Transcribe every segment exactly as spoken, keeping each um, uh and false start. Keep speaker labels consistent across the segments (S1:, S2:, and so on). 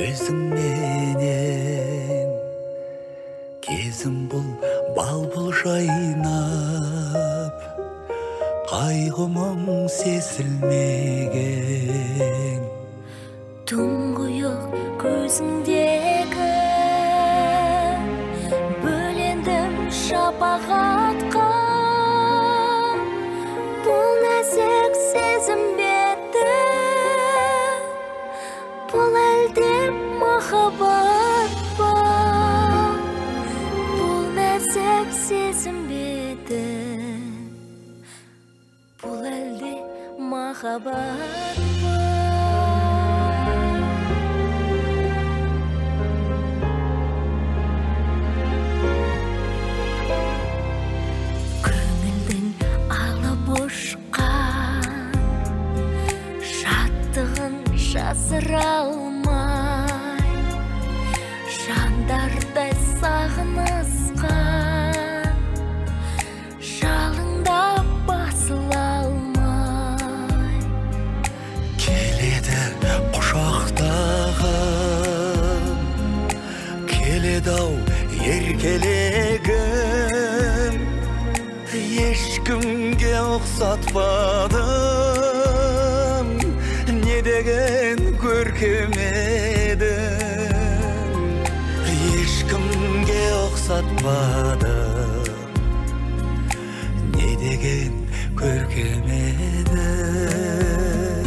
S1: көзің менен кезім бұл бал-бұл жайнап, қайғымың сезілмеген.
S2: Тұңғиық көзіңдегі бөлендім шапағатқа, бұл нәзік сезім беті, бұл әлде махаббат па? Бұл нәзік сезім беті, бұл әлде махаббат па? Көңілдің алып ұшқан шаттығын жасыра алмай, жандардай сағынысқан жалында басыла алмай.
S1: Келеді құшақтағым, келеді-ау еркелегім, ешкімге ұқсатпадым, не деген көркем едің. Ешкімге ұқсатпадым, не деген көркем едің.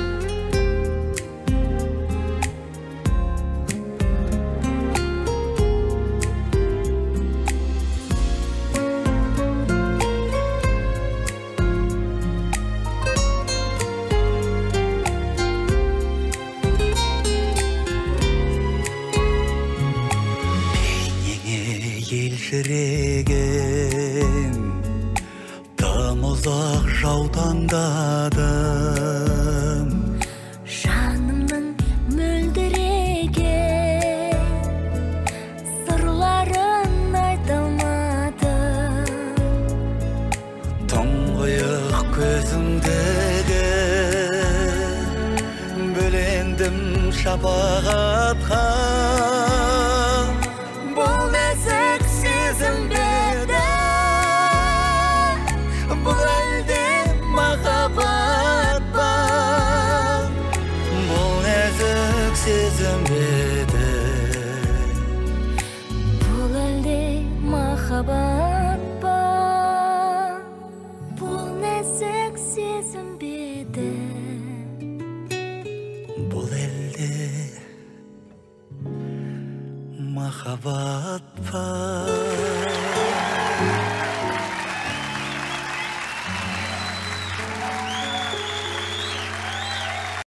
S1: Елжіреген тым ұзақ жаутаңдадым,
S2: Жанымның мөлдіреген сырларын айта алмадым.
S1: тұңғиық көзіңдегі бөлендім шапағатқа, бұл нәзік сезім беті, бұл әлде махаббат па? Бұл нәзік сезім беті,
S2: Бұл әлде махаббат па? Бұл нәзік сезім беті,
S1: бұл әлде махаббат па?